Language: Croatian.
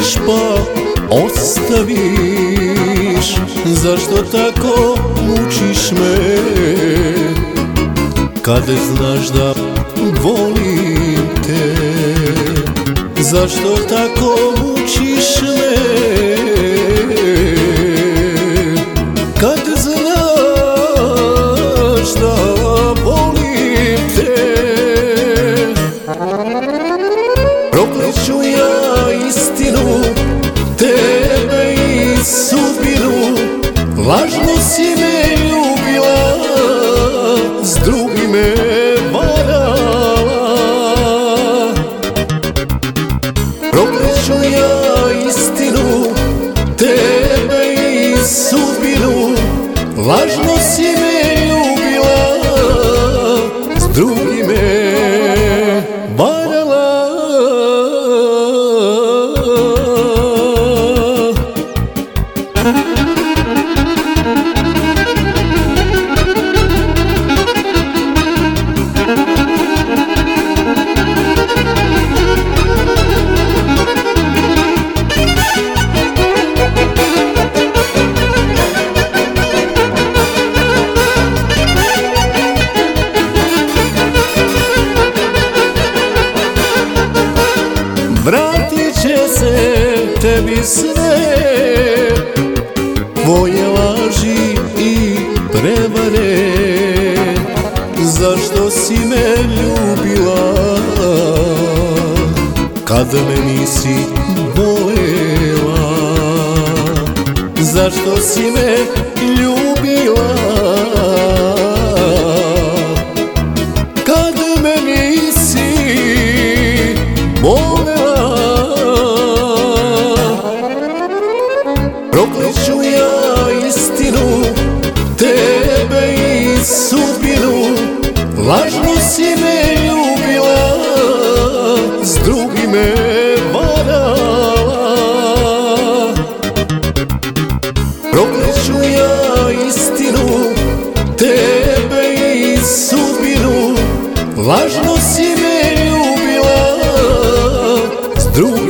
voliš pa ostaviš? Zašto tako mučiš me kad znaš da volim te? Zašto tako mučiš me kad znaš da volim te? Prokleću ja istinu, tebe i sudbinu. Lažno si me ljubila, s drugim me varala. Prokleću ja istinu, tebe i sudbinu. Lažno si me ljubila, s drugim me varala. Vratit će se tebi sve tvoje laži i prevare. Zašto si me ljubila kad me nisi volela? Zašto si me ljubila kad me nisi volela? Prokleću ja istinu, tebe i sudbinu. Lažno si me ljubila, s drugim me varala. Prokleću ja istinu, tebe i sudbinu. Lažno si me ljubila, s drugim